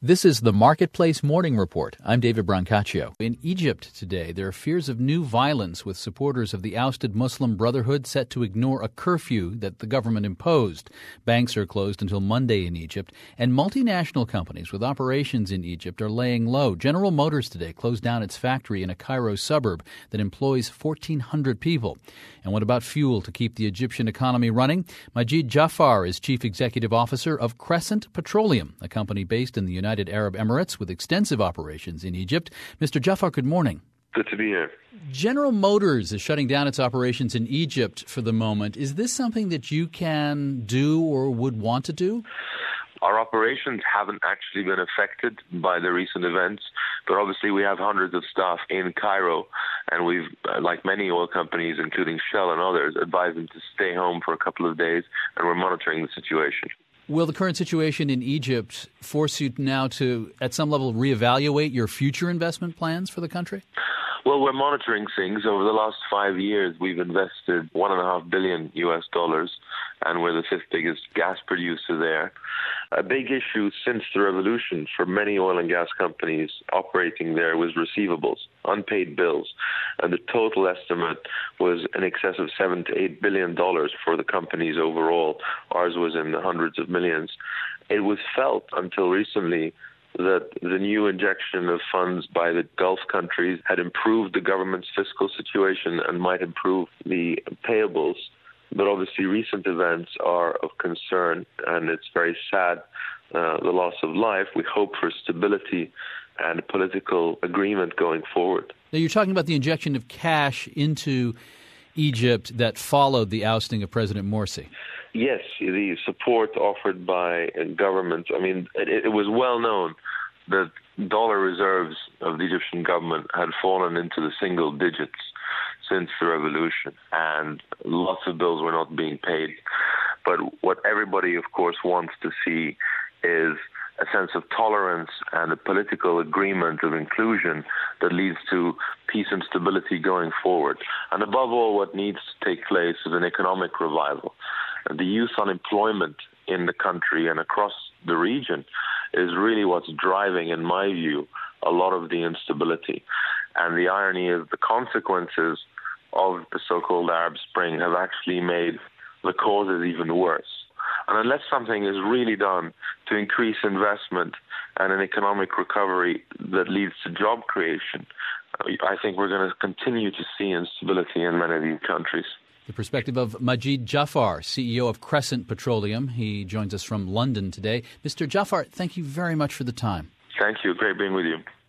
This is the Marketplace Morning Report. I'm David Brancaccio. In Egypt today, there are fears of new violence with supporters of the ousted Muslim Brotherhood set to ignore a curfew that the government imposed. Banks are closed until Monday in Egypt, and multinational companies with operations in Egypt are laying low. General Motors today closed down its factory in a Cairo suburb that employs 1,400 people. And what about fuel to keep the Egyptian economy running? Majid Jafar is Chief Executive Officer of Crescent Petroleum, a company based in the United Arab Emirates with extensive operations in Egypt. Mr. Jafar, good morning. Good to be here. General Motors is shutting down its operations in Egypt for the moment. Is this something that you can do or would want to do? Our operations haven't actually been affected by the recent events, but obviously we have hundreds of staff in Cairo, and we've, like many oil companies, including Shell and others, advised them to stay home for a couple of days, and we're monitoring the situation. Will the current situation in Egypt force you now to, at some level, reevaluate your future investment plans for the country? Well, we're monitoring things. Over the last 5 years, we've invested $1.5 billion, and we're the fifth biggest gas producer there. A big issue since the revolution for many oil and gas companies operating there was receivables, unpaid bills. And the total estimate was in excess of $7 to $8 billion for the companies overall. Ours was in the hundreds of millions. It was felt until recently that the new injection of funds by the Gulf countries had improved the government's fiscal situation and might improve the payables. But obviously recent events are of concern, and it's very sad, the loss of life. We hope for stability and political agreement going forward. Now, you're talking about the injection of cash into Egypt that followed the ousting of President Morsi. Yes, the support offered by government. I mean, it was well known that dollar reserves of the Egyptian government had fallen into the single digits since the revolution, and lots of bills were not being paid. But what everybody, of course, wants to see is a sense of tolerance and a political agreement of inclusion that leads to peace and stability going forward. And above all, what needs to take place is an economic revival. The youth unemployment in the country and across the region is really what's driving, in my view, a lot of the instability. And the irony is the consequences of the so-called Arab Spring have actually made the causes even worse. And unless something is really done to increase investment and an economic recovery that leads to job creation, I think we're going to continue to see instability in many of these countries. The perspective of Majid Jafar, CEO of Crescent Petroleum. He joins us from London today. Mr. Jafar, thank you very much for the time. Thank you. Great being with you.